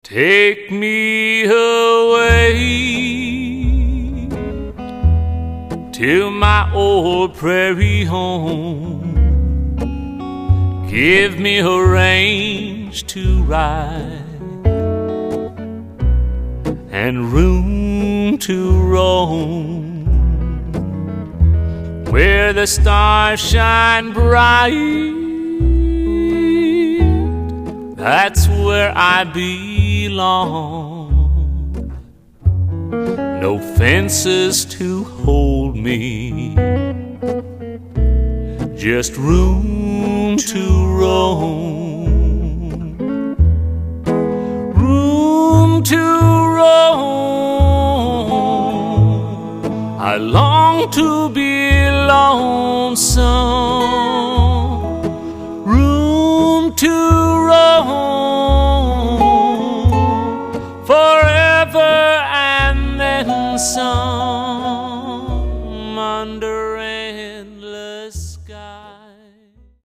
Take me away to my old prairie home. Give me a range to ride and room to roam, where the stars shine bright. That's where I belong. No fences to hold me, just room to roam. Room to roam. I long to be lonesome. Room to roam, forever and then some, under endless sky.